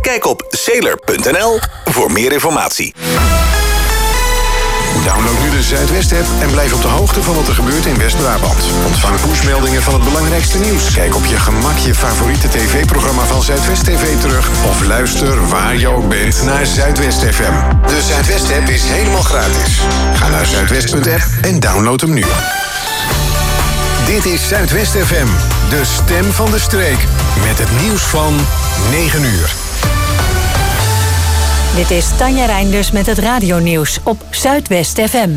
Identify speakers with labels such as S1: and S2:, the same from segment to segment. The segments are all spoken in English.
S1: Kijk op sailor.nl voor meer informatie.
S2: Download nu de Zuidwest-app en blijf op de hoogte van wat er gebeurt in West-Brabant. Ontvang pushmeldingen van het belangrijkste nieuws. Kijk op je gemak je favoriete tv-programma van Zuidwest TV terug. Of luister waar je ook bent naar Zuidwest FM. De Zuidwest-app is helemaal gratis. Ga naar zuidwest.app en download hem nu. Dit is Zuidwest FM, de stem van de streek. Met het nieuws van 9 uur.
S3: Dit is Tanja Reinders met het radionieuws op Zuidwest FM.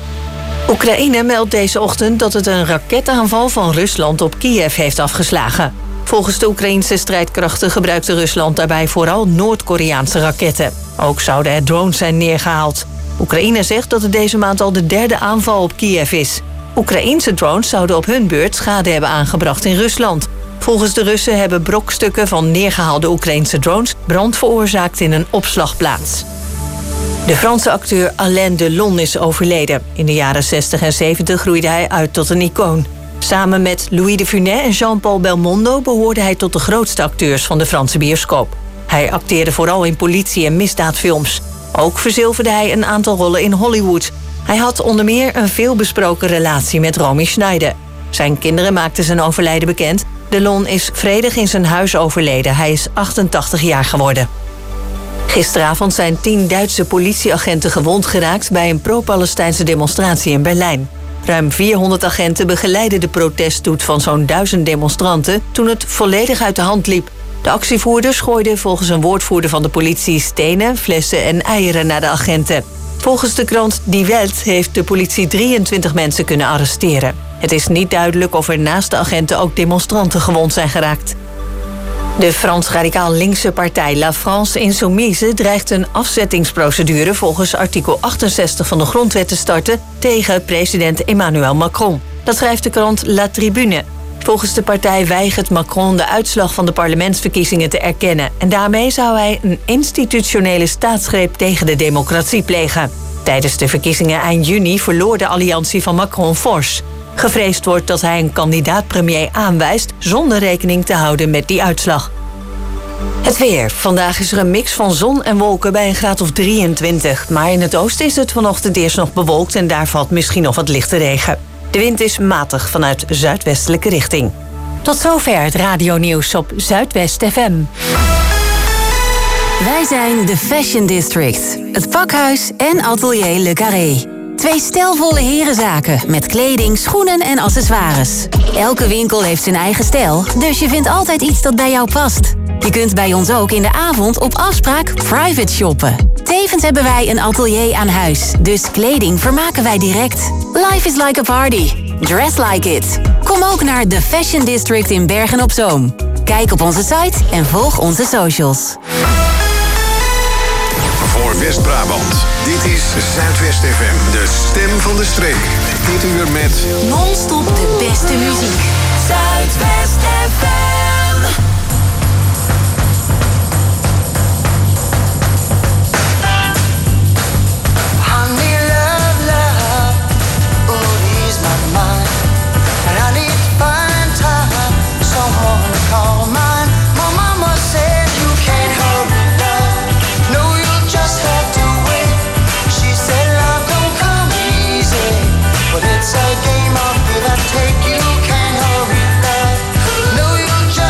S3: Oekraïne meldt deze ochtend dat het een raketaanval van Rusland op Kiev heeft afgeslagen. Volgens de Oekraïnse strijdkrachten gebruikte Rusland daarbij vooral Noord-Koreaanse raketten. Ook zouden er drones zijn neergehaald. Oekraïne zegt dat het deze maand al de derde aanval op Kiev is. Oekraïnse drones zouden op hun beurt schade hebben aangebracht in Rusland. Volgens de Russen hebben brokstukken van neergehaalde Oekraïnse drones brand veroorzaakt in een opslagplaats. De Franse acteur Alain Delon is overleden. In de jaren 60 en 70 groeide hij uit tot een icoon. Samen met Louis de Funès en Jean-Paul Belmondo behoorde hij tot de grootste acteurs van de Franse bioscoop. Hij acteerde vooral in politie- en misdaadfilms. Ook verzilverde hij een aantal rollen in Hollywood. Hij had onder meer een veelbesproken relatie met Romy Schneider. Zijn kinderen maakten zijn overlijden bekend. Delon is vredig in zijn huis overleden. Hij is 88 jaar geworden. Gisteravond zijn 10 Duitse politieagenten gewond geraakt bij een pro-Palestijnse demonstratie in Berlijn. Ruim 400 agenten begeleidden de proteststoet van zo'n 1000 demonstranten toen het volledig uit de hand liep. De actievoerders gooiden volgens een woordvoerder van de politie stenen, flessen en eieren naar de agenten. Volgens de krant Die Welt heeft de politie 23 mensen kunnen arresteren. Het is niet duidelijk of er naast de agenten ook demonstranten gewond zijn geraakt. De Frans-radicaal linkse partij La France Insoumise dreigt een afzettingsprocedure volgens artikel 68 van de grondwet te starten tegen president Emmanuel Macron. Dat schrijft de krant La Tribune. Volgens de partij weigert Macron de uitslag van de parlementsverkiezingen te erkennen. En daarmee zou hij een institutionele staatsgreep tegen de democratie plegen. Tijdens de verkiezingen eind juni verloor de alliantie van Macron fors. Gevreesd wordt dat hij een kandidaat-premier aanwijst zonder rekening te houden met die uitslag. Het weer. Vandaag is er een mix van zon en wolken bij een graad of 23. Maar in het oosten is het vanochtend eerst nog bewolkt en daar valt misschien nog wat lichte regen. De wind is matig vanuit zuidwestelijke richting. Tot zover het radionieuws op Zuidwest FM.
S4: Wij zijn de Fashion District. Het pakhuis en atelier Le Carré. 2 stijlvolle herenzaken met kleding, schoenen en accessoires. Elke winkel heeft zijn eigen stijl, dus je vindt altijd iets dat bij jou past. Je kunt bij ons ook in de avond op afspraak private shoppen. Tevens hebben wij een atelier aan huis, dus kleding vermaken wij direct. Life is like a party. Dress like it. Kom ook naar The Fashion District in Bergen-op-Zoom. Kijk op onze site en volg onze socials.
S2: Voor West-Brabant, dit is Zuidwest FM, de stem van de streek. Dit uur met
S4: Non-stop de beste muziek.
S5: Zuidwest FM.
S6: It's a game of give and take. You can't hurry love. No, you just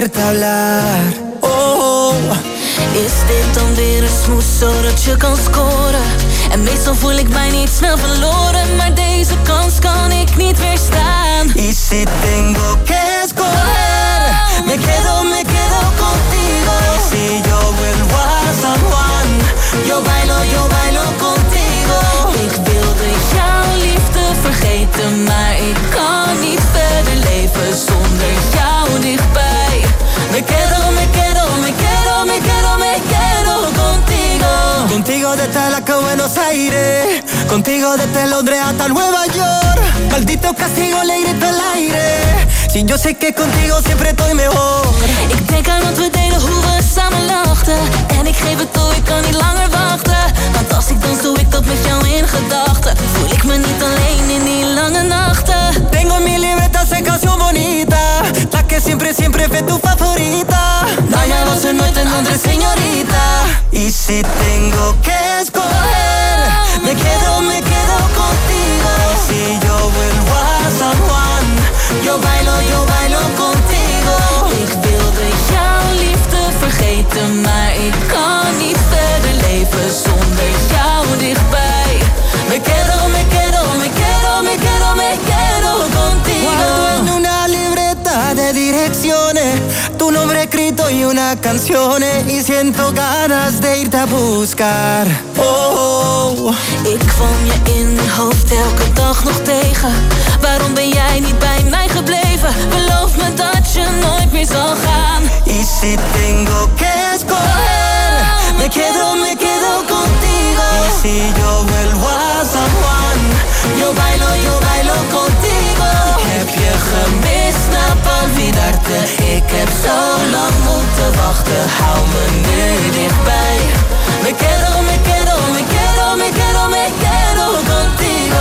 S6: poderte hablar. Oh,
S5: is dit dan weer een smoes zodat je kan scoren? En meestal voel ik mij niet snel verloren, maar deze kans kan ik niet weerstaan.
S6: Y si tengo que escoger, me quedo contigo. Y si yo vuelvo a San Juan, yo bailo contigo.
S5: Ik wilde jouw liefde vergeten, maar ik kan niet verder leven zonder jou dichtbij.
S6: Me quedo contigo. Contigo desde la que Buenos Aires, contigo desde Londres hasta Nueva York. Maldito castigo, le grito al aire. Si yo sé que contigo siempre estoy mejor.
S5: Ik denk aan wat we deden, hoe we samen lachten. En ik geef het toe, ik kan niet langer wachten. Want als ik dans, doe ik dat met jou in gedachten. Voel ik me niet alleen in die lange nachten.
S6: Tengo mi libreta, esa canción bonita, la que siempre fue tu favorita. Dañados en nuestra nombre, señorita. Y si tengo que escoger, me quedo contigo. Si yo vuelvo a San Juan, yo bailo contigo.
S5: Ik wilde jouw liefde vergeten, maar ik kan niet verder leven zonder jou dichtbij.
S6: Me quedo contigo. Guardo en una libreta de direcciones tu nombre escrito y una canción, y siento ganas de irte a buscar. Oh,
S5: ik kwam je in mijn hoofd elke dag nog tegen. Waarom ben jij niet bij mij gebleven? Beloof me dat je nooit meer zal gaan.
S6: Y si tengo que escoger, me quedo contigo. Y si yo vuelvo a San Juan, yo bailo contigo. Heb je gemist, snap olvidarte. Ik heb zo lang moeten wachten, hou me nu dichtbij. Me quedo contigo.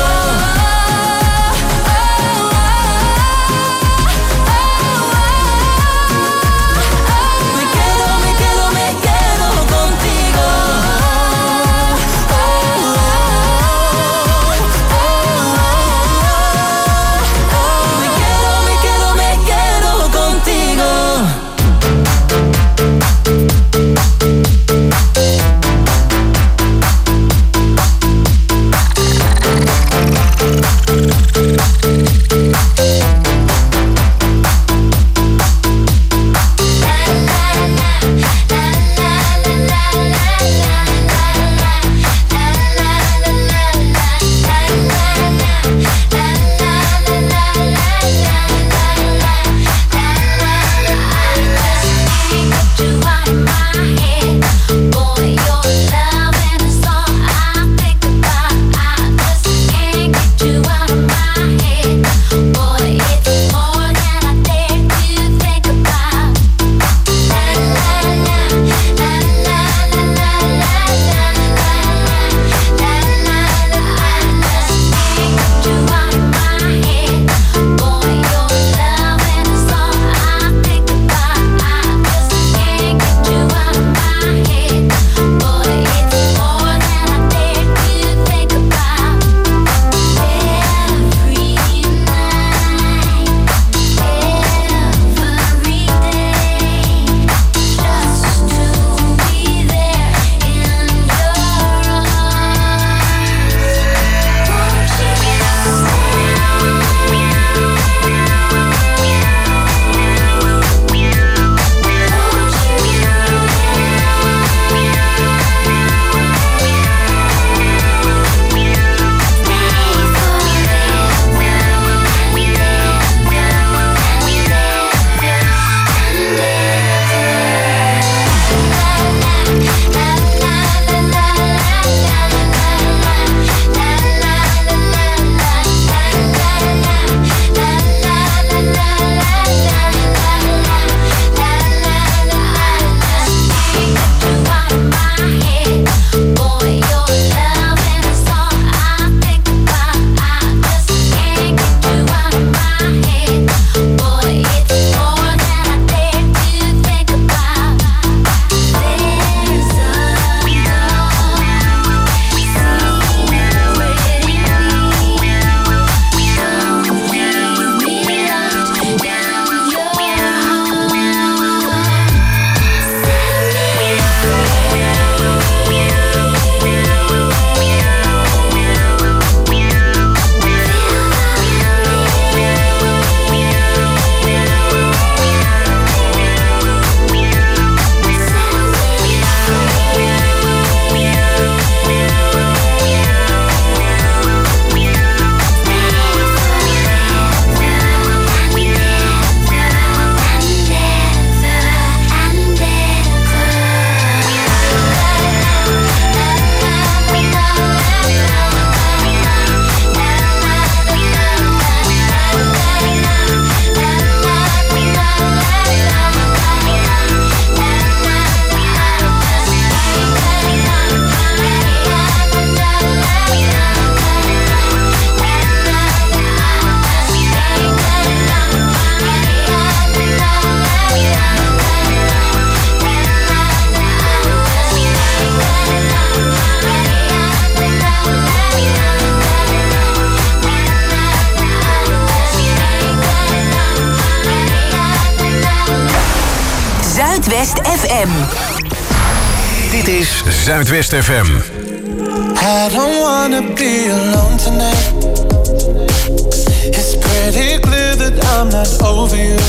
S4: Zuidwest FM.
S2: Dit is Zuidwest FM.
S6: I don't wanna be alone tonight. It's pretty clear that I'm not over you.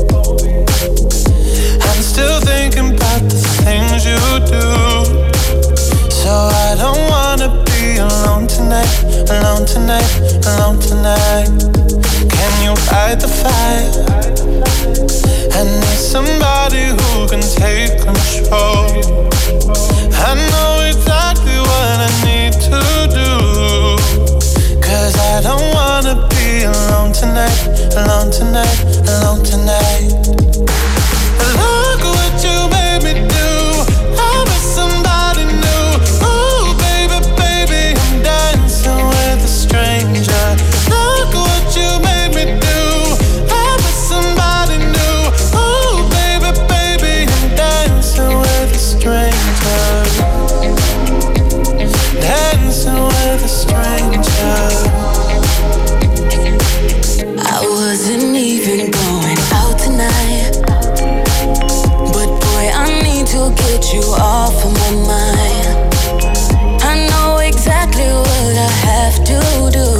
S6: I'm still thinking about the things you do. So I don't wanna be alone tonight, alone tonight, alone tonight. Can you fight the fire? I need somebody who can take control. I know exactly what I need to do. 'Cause I don't wanna be alone tonight, alone tonight, alone tonight. Look what you made me do. I'm with somebody new. Ooh, baby, baby, I'm dancing with a stranger. Look what you made me do. I'm with somebody new. Ooh, baby, baby, I'm dancing with a stranger. Dancing with a stranger.
S5: I wasn't even going out tonight, but boy, I need to get you off of my mind. I know exactly what I have to do.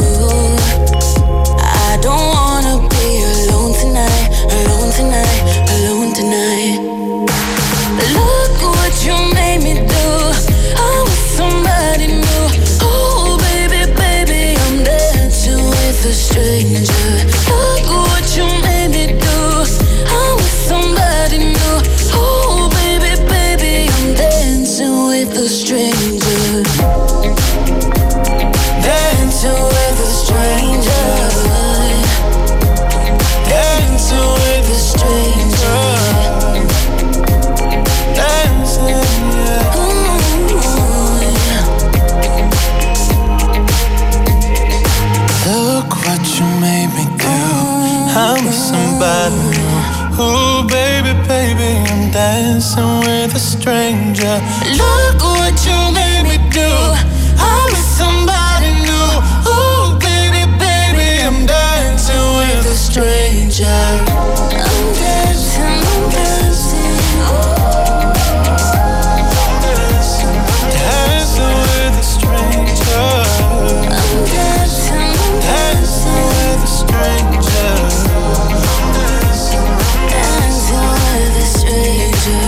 S5: I don't wanna be alone tonight, alone tonight, alone tonight. Look what you made me do. I'm with somebody new. Oh, baby, baby, I'm dancing with a stranger. Look what you made me do. I'm with somebody new. Oh, baby, baby, I'm dancing with a stranger. Dancing with a stranger. Dancing with a stranger. Dancing, yeah.
S6: Look what you made me do. I'm with somebody new. Ooh, baby, baby, I'm dancing with a stranger. Look what you made me do. I'm with somebody new. Ooh, baby, baby, I'm dancing with a stranger.
S5: I'm dancing, I'm dancing.
S6: Dancing with a stranger.
S5: I'm dancing, I'm
S6: Dancing with a stranger.
S5: dancing with a stranger.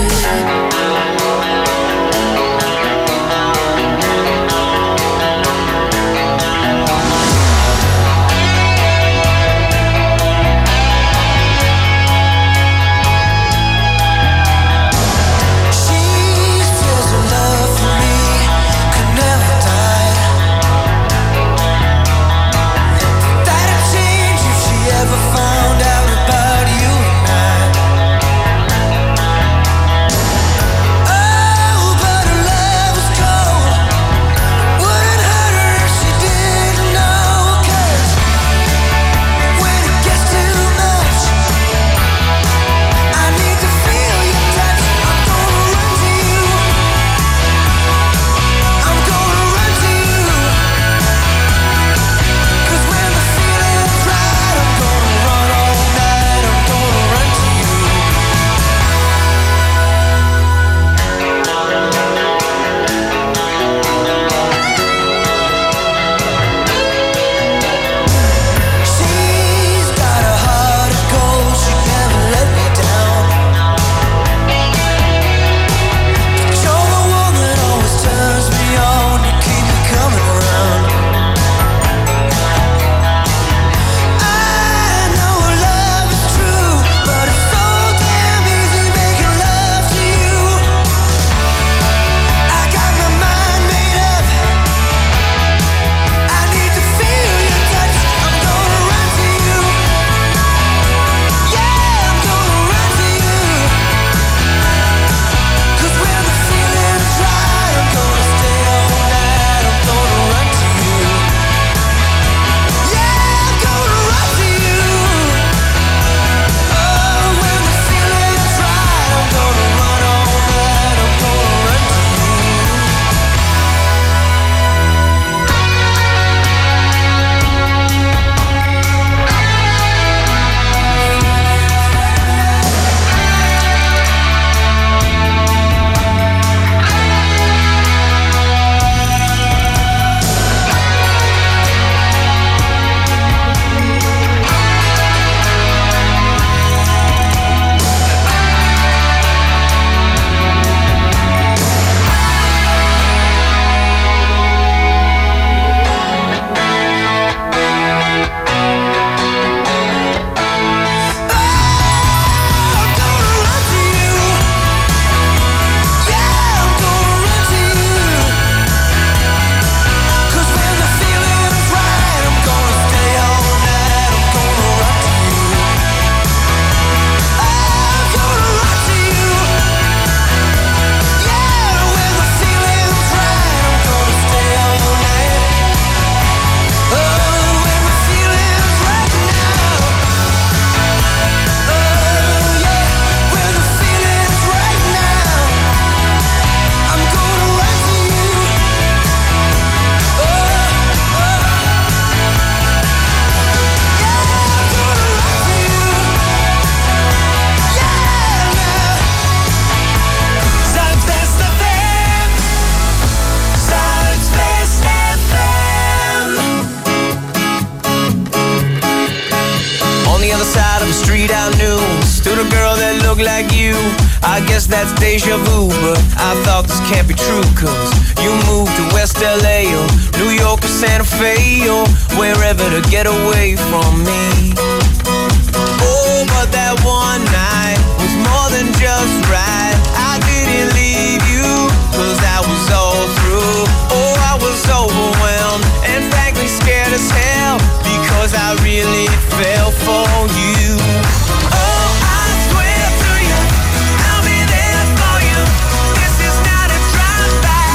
S7: like you. I guess that's deja vu, but I thought this can't be true, cause you moved to West LA or New York or Santa Fe or wherever to get away from me. Oh, but that one night was more than just right. I didn't leave you, cause I was all through. Oh, I was overwhelmed and frankly scared as hell, because I really fell for you. Oh, I swear to you, I'll be there for you. This is not a drive-by.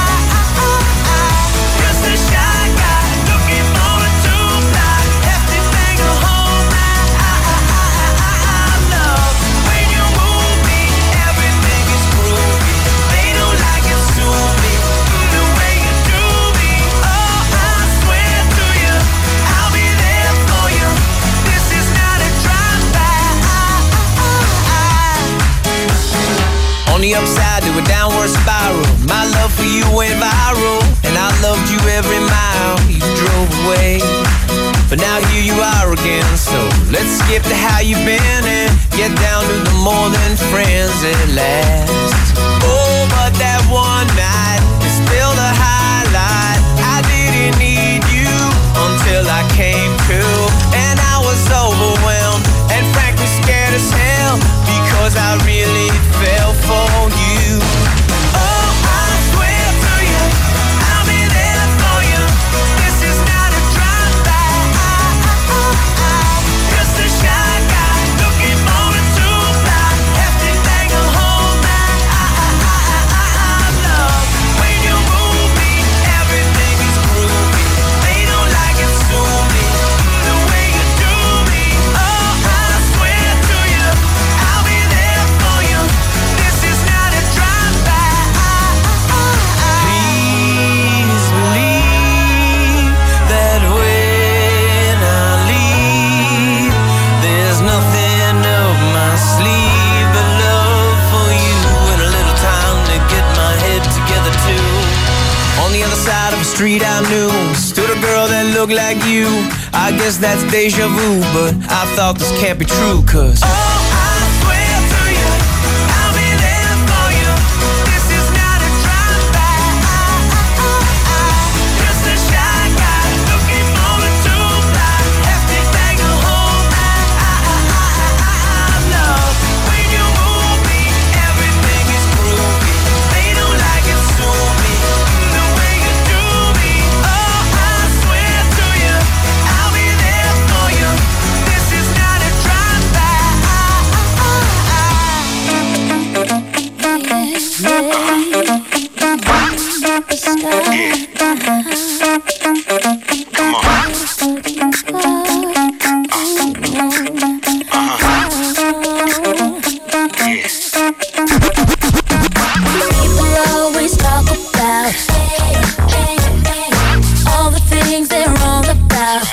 S7: Just a shy guy looking for a two-fly. Hefty thing to hold my love. When you move me, everything is groovy. They don't like it, sue me the way you do me. Oh, I swear to you, I'll be there for you. This is not a drive-by. On the upside to a downward spiral, my love for you went viral, and I loved you every mile you drove away. But now here you are again, so let's skip to how you've been and get down to the more than friends at last. Oh, but that one night is still the highlight. I didn't need you until I came to, and I was overwhelmed and frankly scared as hell, because I really fell for you. Oh, I swear to you, I'll be there for you. This is not a drive-by. Just a shy guy looking for a two-fly. Hefty thing to hold my love. When you move me, everything is groovy. They don't like it, sue me the way you do me. Oh, I swear to you, I'll be there for you. This is not a drive-by. Please believe that when I leave, there's nothing up my sleeve but love for you and a little time to get my head together too. On the other side of the street I knew stood a girl that looked like you. I guess that's deja vu, but I thought this can't be true, cause oh, I swear to you, I'll be there for you. This is not a drive-by. Just a shy guy looking for a two-fly. Hefty thing to hold my love. When you move me, everything is groovy. They don't like it, sue me the way you do me. Oh, I swear to you, I'll be there for you. This is not a drive-by.
S5: People always talk about all the things they're wrong about.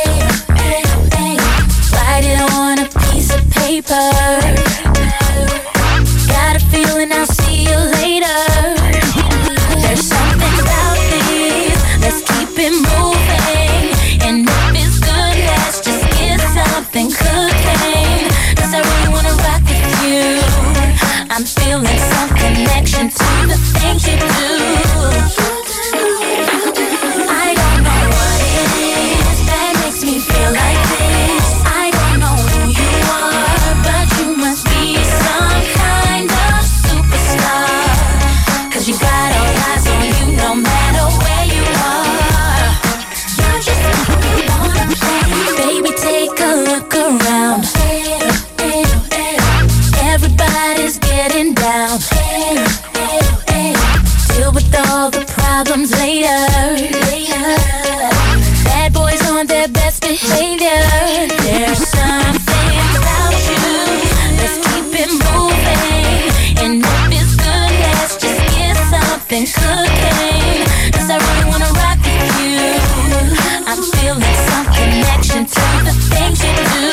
S5: Write it on a piece of paper. Got a feeling I'll see you later. There's something about this, let's keep it moving. And if it's good, let's just get something cooking. 'Cause I really wanna rock with you. I'm feeling some connection to the things you do. I don't know what it is that makes me feel like this. I don't know who you are, but you must be some kind of superstar. 'Cause you got all eyes on you no matter where you are. You just wanna play. Baby, take a look around. Everybody's getting down. Deal with all the problems later. Bad boys on their best behavior. There's something about you, let's keep it moving. And if it's good, let's just get something cooking. 'Cause I really wanna rock with you. I'm feeling some connection to the things you do.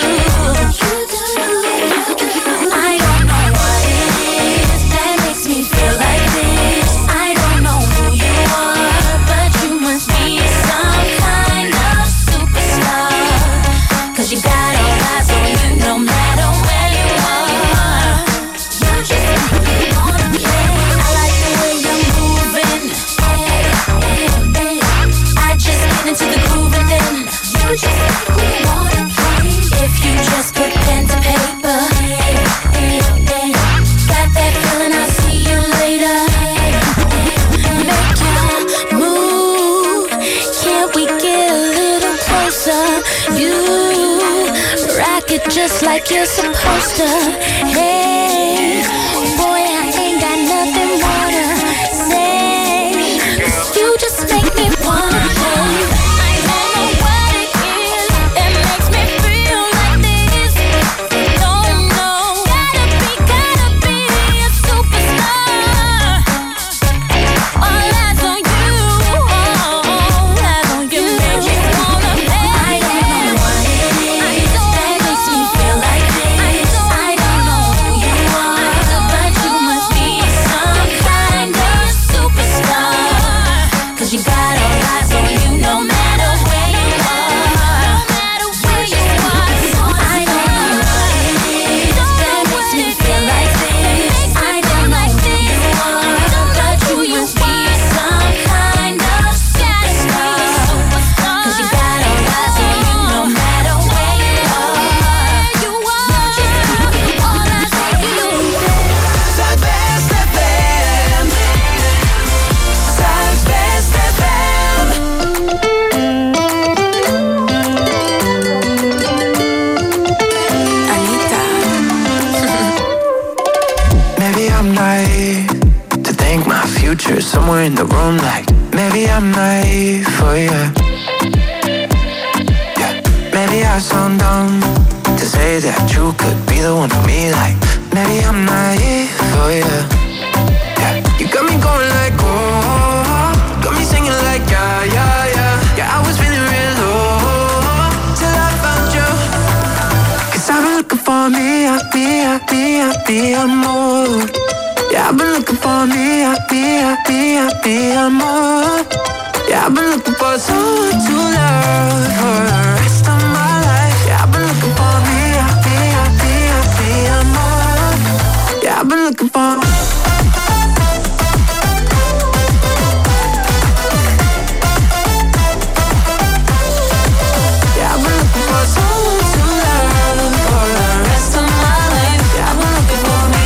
S5: I don't know what it is that makes me feel like this. I don't know who you are, but you must be some kind of superstar. 'Cause you got all eyes on you no matter where you are. You rock it just like you're supposed to. Hey, boy, I ain't got nothing more to say. 'Cause you just make me wanna play.
S6: Somewhere in the room, like maybe I'm naive for you. Yeah, maybe I sound dumb to say that you could be the one for me. Like maybe I'm naive for you. Yeah, you got me going like oh, got me singing like yeah, yeah, yeah. Yeah, I was feeling real low till I found you. 'Cause I've been looking for me, more. Yeah, I've been looking for me, more. Yeah, I've been looking for someone to love for the rest of my life. Yeah, I've been looking for me, more. Yeah, I've been looking for. Yeah, I've been looking for someone to love for the rest of my life. Yeah, I've been looking for me,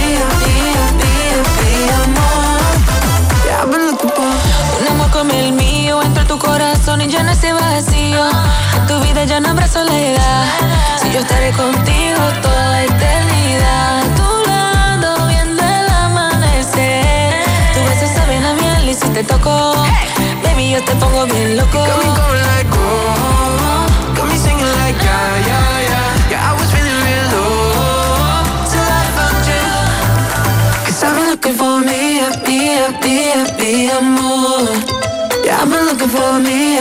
S6: more. Yeah, I've been looking for.
S5: Un amor como el mío entre tu corazón y llena ese vacío. En tu vida ya no habrá soledad. Si yo estaré contigo toda la eternidad. A tu lado viendo el amanecer. Tu beso sabe a miel y si te toco, baby, yo te pongo bien loco.
S6: Got me going like oh, got me singing like yeah, yeah, yeah. Yeah, I was feeling real low till I found you. 'Cause I've been looking for me, more. Yeah, I've been looking for me,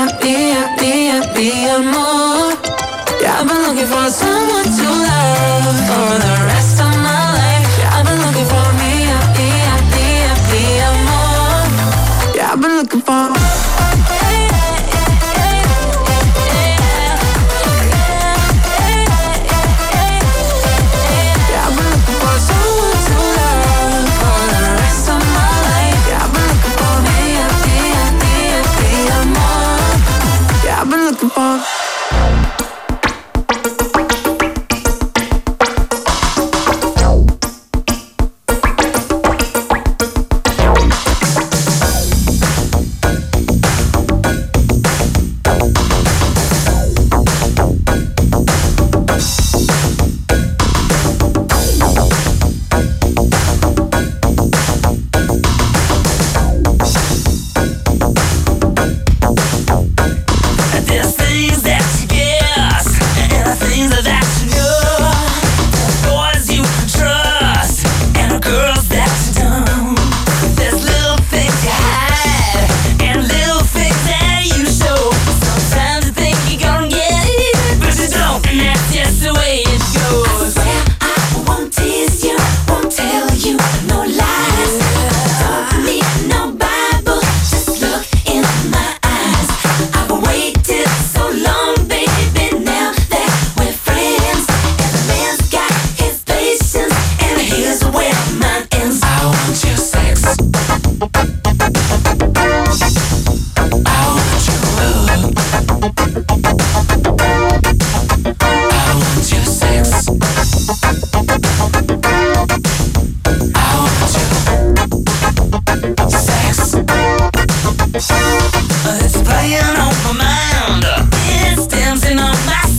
S6: more. Yeah, I've been looking for someone to love for the rest of my life. Yeah, I've been looking for me, more. Yeah, I've been looking for.
S8: It's playing on my mind. It's dancing on my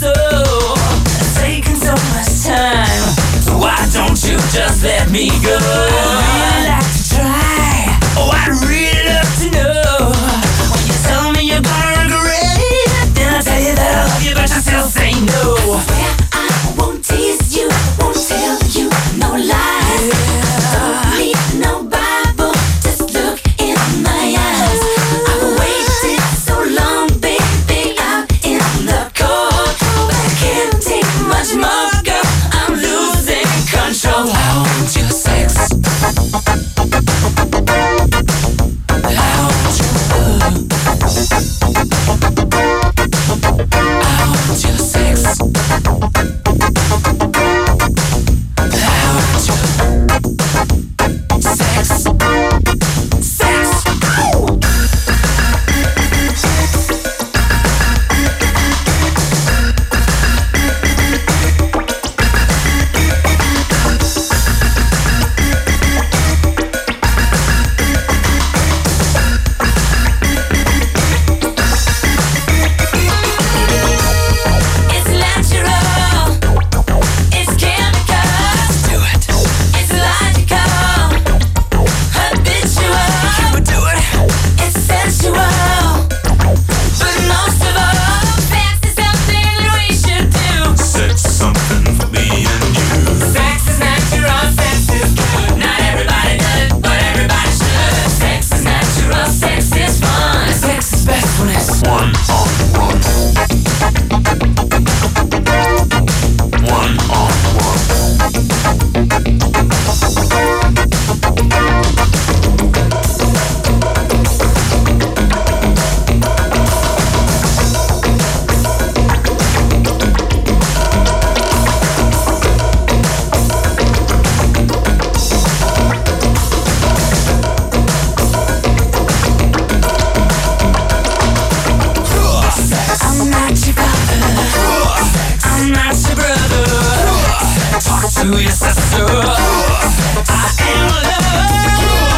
S6: you, yes I do. I am a lover.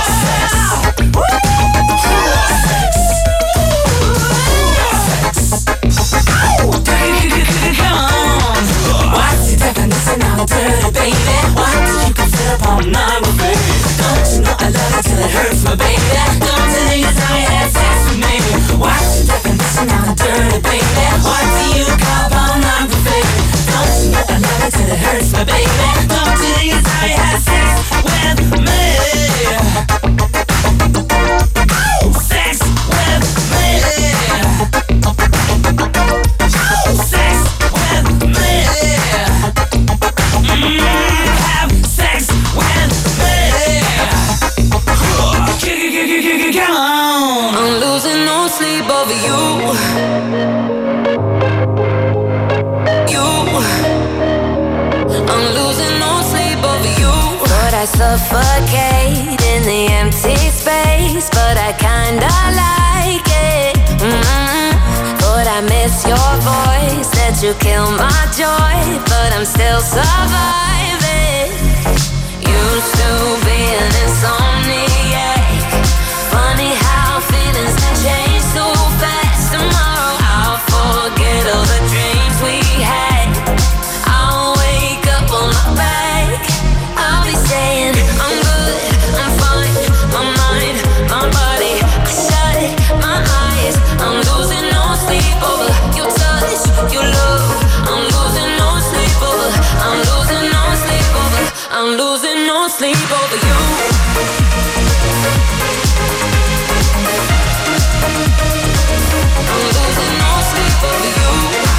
S6: What's the definition of dirty, baby? What do you consider pornography? Don't you know I love it till it hurts my baby? Don't you think it's how you have sex with me? What's the definition of dirty, baby? What do you call pornography? Don't you know I love it till it hurts my baby? Don't you think it's how you have sex with me? Sex with me. Sex with me. Have sex with me. Come on.
S5: I'm losing no sleep over you. I'm losing no sleep over you. Thought I suffocate in the empty space, but I kinda like it. Thought I miss your voice, that you kill my joy, but I'm still surviving. Used to be an insomniac. Funny how feelings can change so fast. Tomorrow I'll forget all the dreams we had. I'll wake up on my back. I'll be saying I'm good, I'm fine. My mind, my body, I shut my eyes. I'm losing no sleep over your touch, your love. I'm losing no sleep over. I'm losing no sleep over. I'm losing no sleep over you. I'm losing no sleep over you.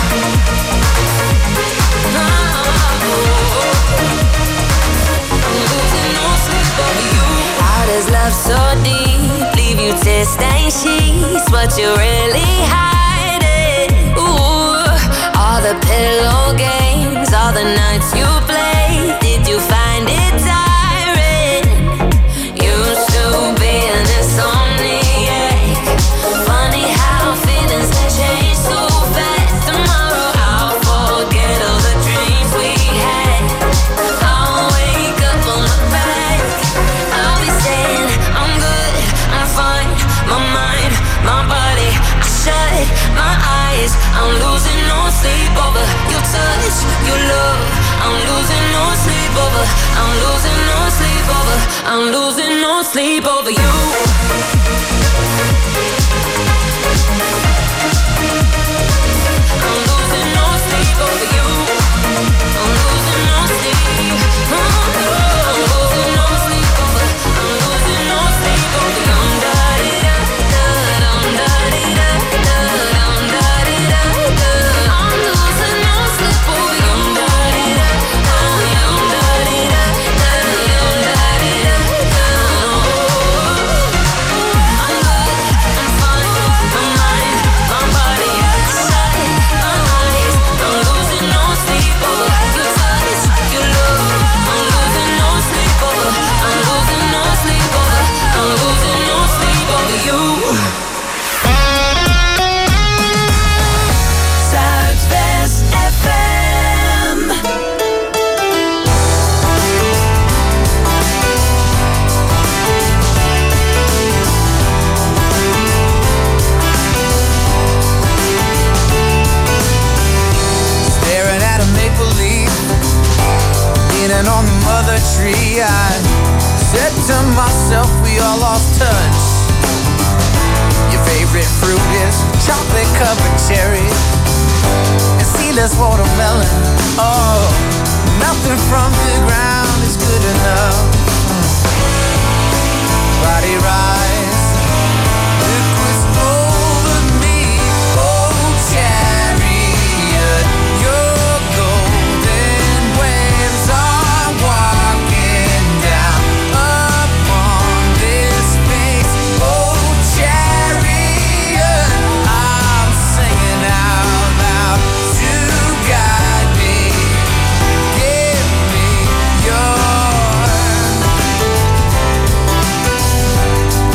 S5: I'm losing no sleep over you. How does love so deep leave you to stain sheets? What you really hiding? Ooh, all the pillow games, all the nights you played. Did you find it tiring? Used to be an insomniac. Funny how feelings can change so fast. Tomorrow I'll forget all the dreams we had. I'll wake up on my back. I'll be saying I'm good, I'm fine. My mind, my body, I shut my eyes. I'm losing no sleep over your touch, your love. I'm losing no sleep over. I'm losing no sleep over. I'm losing no sleep over you. I'm losing no sleep over you. I'm losing no sleep. I'm losing no sleep over. I'm losing no sleep over you. I'm losing no sleep over you.
S7: tree. I said to myself, we all lost touch. Your favorite fruit is chocolate covered cherries and seedless watermelon. Oh, nothing from the ground is good enough. Body rise, liquids over me. Oh, chariot, your golden waves are walking down upon this space. Oh, chariot, I'm singing out loud to guide me. Give me your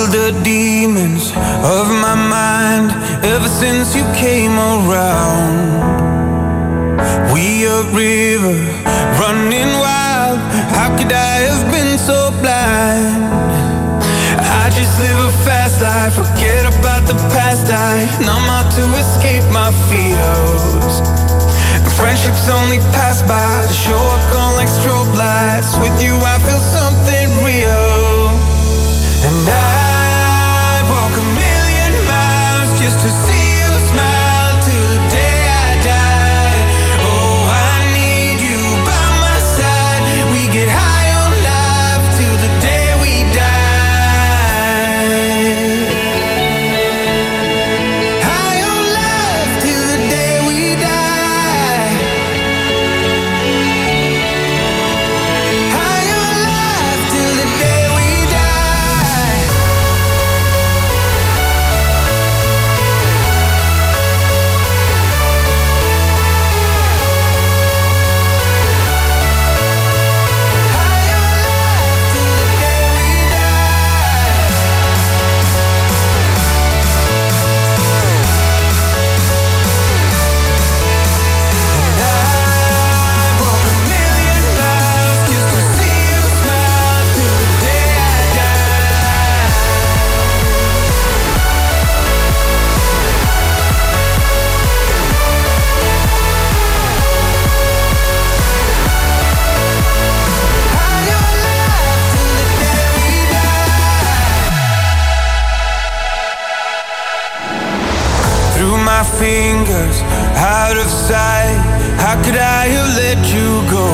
S8: killed the demons of my mind ever since you came around. We a river running wild. How could I have been so blind? I just live a fast life, forget about the past. I numb out to escape my fears. Friendships only pass by, show up on like strobe lights. With you I feel something real. And I walk a million miles just to see you smile till the day I die. Oh, I need you by my side. We get high on life till the day we die. High on life till the day we die. High on life till the day we die. Through my fingers, out of sight. How could I have let you go?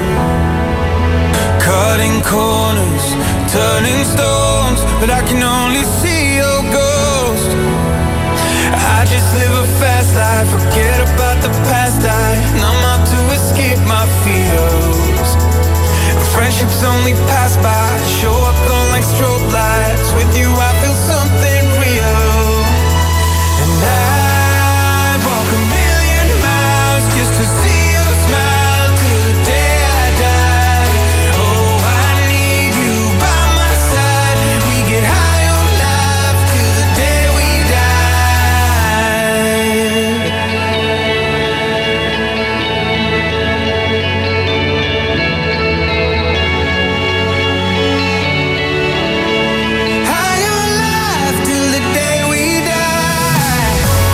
S8: Cutting corners, turning stones, but I can only see your ghost. I just live a fast life, forget about the past. I numb out to escape my fears. Friendships only pass by, show up on like strobe lights. With you I feel something real. And I walk a million miles just to see you smile till the day I die. Oh, I need you by my side. We get high on life till the day we die. High on life till the day we die.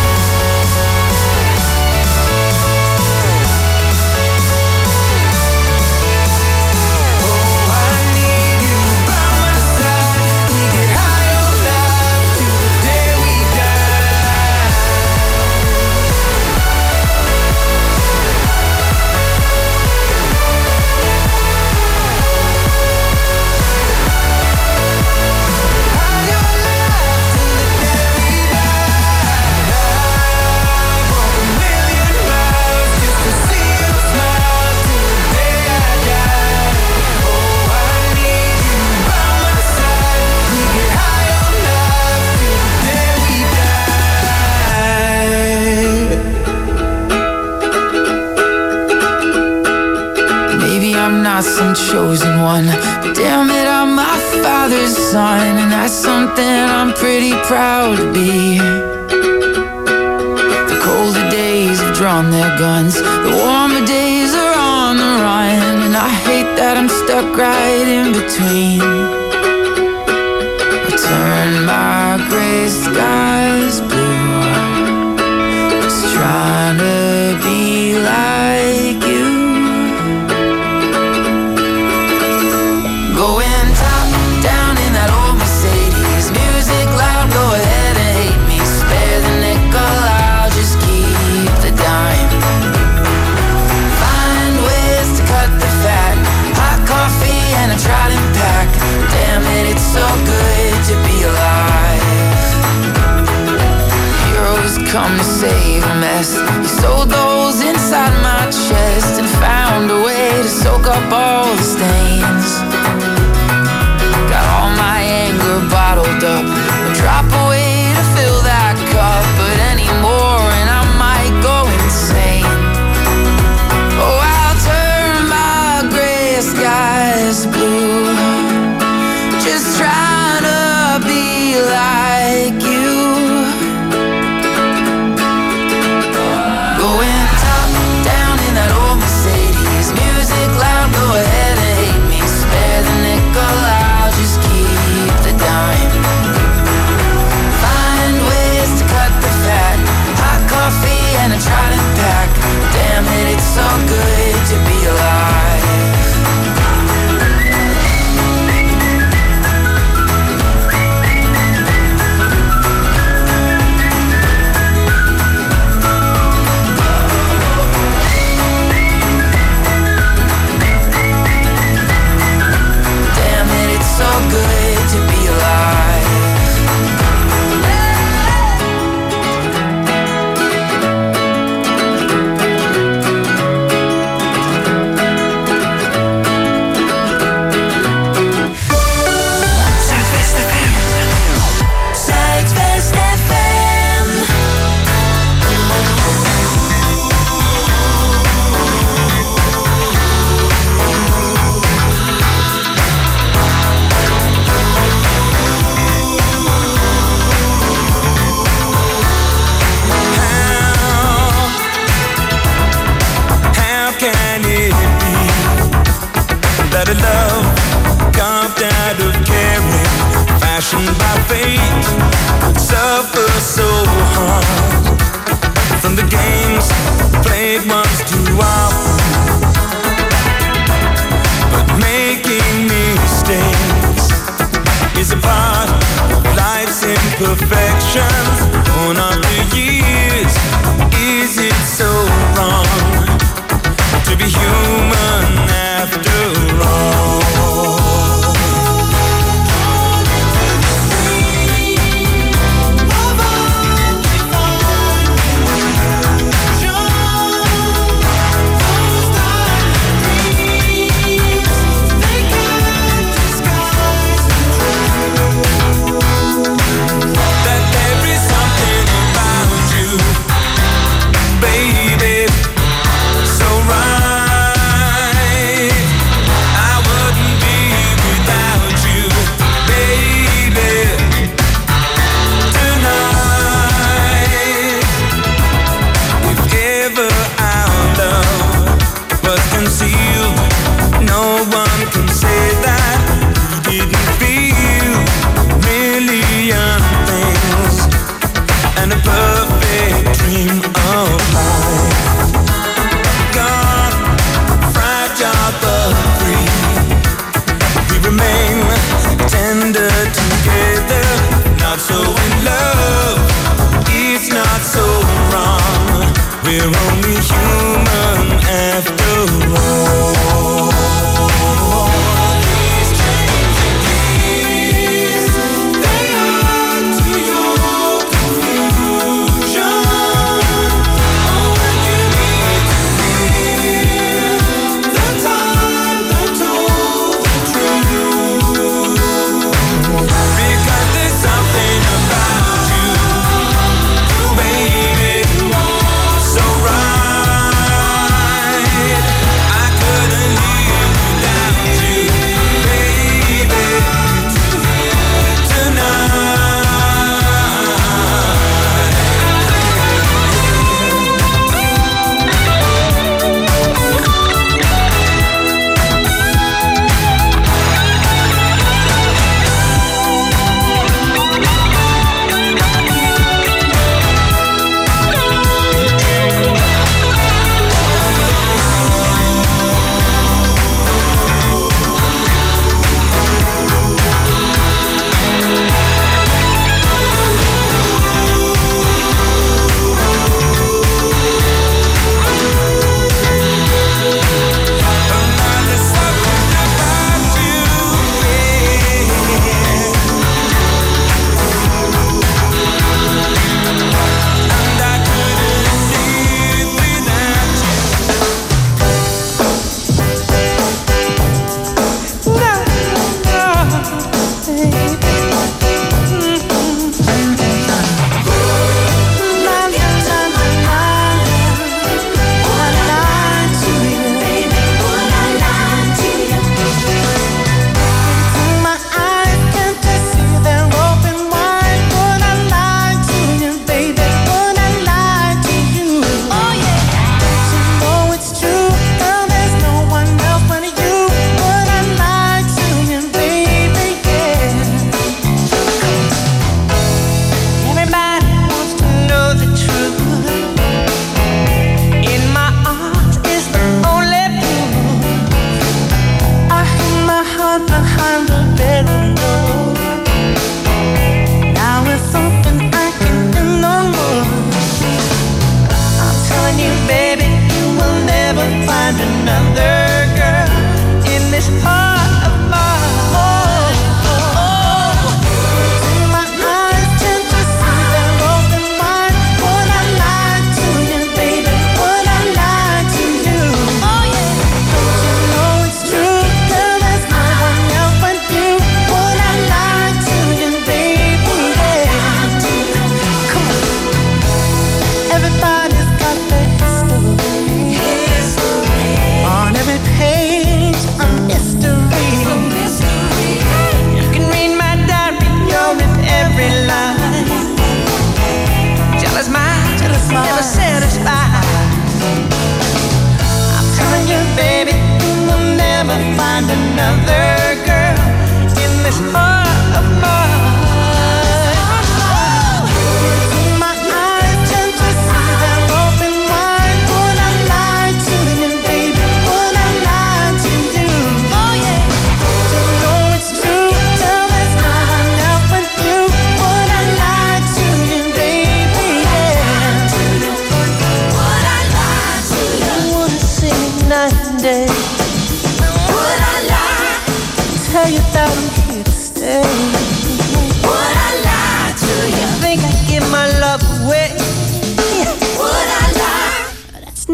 S8: Oh, I need you by my side. We get high on life till the day we die. High on life till the day we die. I walk a million miles just to see you smile till the day I die. Oh, I need you by my side. We get high on life till the day we die.
S9: Maybe I'm not some chosen one, but damn it, I'm my father's son, and that's something I'm pretty proud to be. The colder days have drawn their guns, the warmer days are on the run, and I hate that I'm stuck right in between. I turn my gray skies blue, just trying to be like you. Going top down in that old Mercedes, music loud, go ahead and hate me. Spare the nickel, I'll just keep the dime. Find ways to cut the fat, hot coffee and a Trident pack.
S8: fate would suffer so hard from the games played once too often. But making mistakes is a part of life's imperfections. Born after years, is it so wrong to be human after all? So in love, it's not so wrong. We're only human after all. These changing keys, they add to your confusion. Oh, when you need to hear the time that told the truth. Because there's something about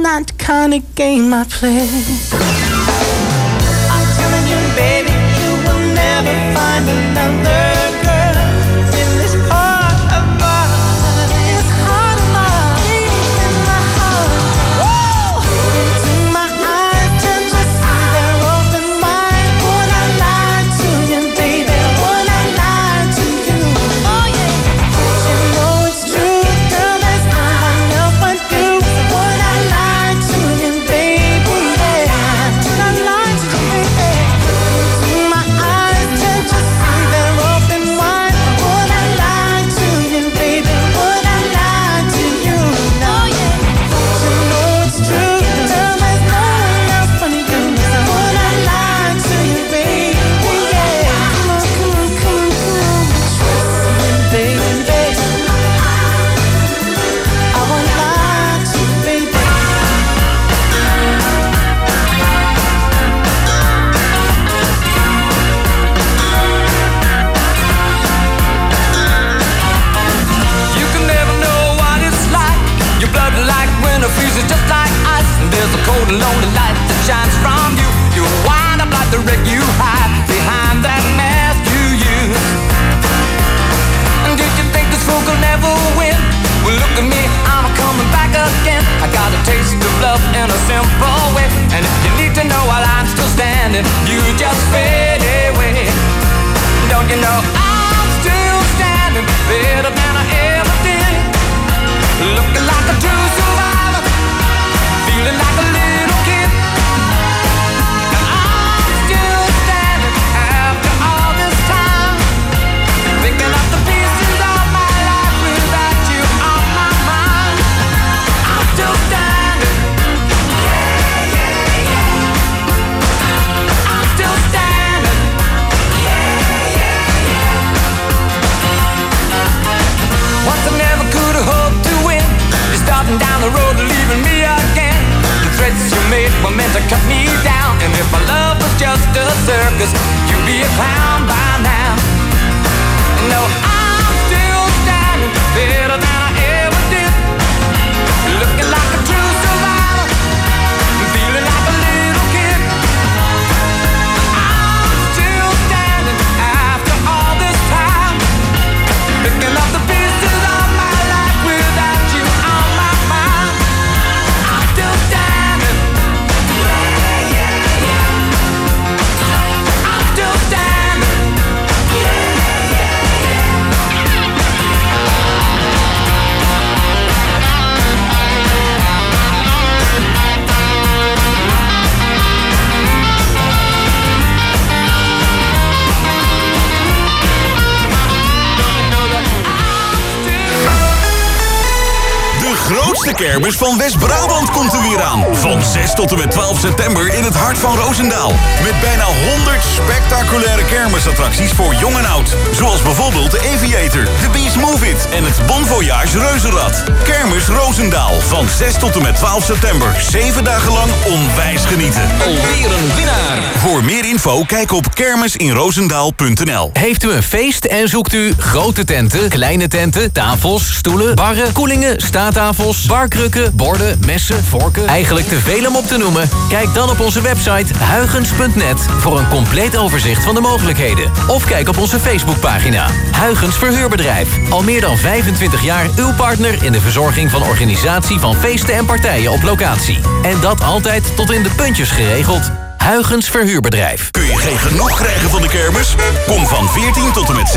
S6: not the kind of game I play. I'm telling you, baby, you will never find another girl in this heart of mine. This heart of mine, in my heart. Woo! Into my eyes, turn to see they're open wide. Would I lie to you, baby? Would I lie to you? Oh yeah. You know it's true, girl. There's no one else but you. Would I lie to you, baby? Yeah. Would I lie to you, baby? Into my eyes, turn to see they're open wide. Would I lie to you, baby? Would I lie to you? No, yeah. You know it's true, girl. There's no one else but you. Would I lie to you, baby? Yeah. Come on, come on, come on, come on. Trust me, baby. I won't lie to you, baby.
S8: You can never know what it's like. Your blood like winter freezes just like ice. And there's a cold and lonely light that shines from you. You wind up like the wreck you hide behind that mask you use. And did you think this fool could never win? Well, look at me, I'm coming back again. I got a taste of love in a simple way. And if you need to know while I'm still standing, you just fade away. Don't you know I'm still standing better than I ever did? Looking like a true survivor, feeling like a little kid. And I'm still standing after all this time, picking up the pieces of my life without you on my mind. I'm still standing. Yeah, yeah, yeah. I'm still standing. Yeah, yeah, yeah. Once I never could have hoped to win. You're starting down the road and leaving me again. The threats you made were meant to cut me down. And if my love was just a circus, you'd be a clown by now. No, I'm still standing better than I ever did. Looking like a true survivor, feeling like a little kid. I'm still standing after all this time, picking up the pieces of my life without you on my mind. I'm still standing. Yeah, yeah, yeah. I'm still standing. Yeah, yeah,
S1: De grootste kermis van West-Brabant komt er weer aan. Van 6 tot en met 12 september in het hart van Roosendaal. Met bijna 100 spectaculaire kermisattracties voor jong en oud. Zoals bijvoorbeeld de Aviator, de Beast Move It en het Bon Voyage Reuzenrad. Kermis Roosendaal van 6 tot en met 12 september. 7 dagen lang onwijs genieten. Alweer een winnaar. Voor meer info kijk op kermisinroosendaal.nl.
S10: Heeft u een feest en zoekt u grote tenten, kleine tenten, tafels, stoelen, barren, koelingen, staattafels, barkrukken, borden, messen, vorken, eigenlijk te veel om op te noemen? Kijk dan op onze website huygens.net voor een compleet overzicht van de mogelijkheden. Of kijk op onze Facebookpagina. Huygens Verhuurbedrijf. Al meer dan 25 jaar uw partner in de verzorging van organisatie van feesten en partijen op locatie. En dat altijd tot in de puntjes geregeld. Huygens Verhuurbedrijf.
S1: Kun je geen genoeg krijgen van de kermis? Kom van 14 tot en met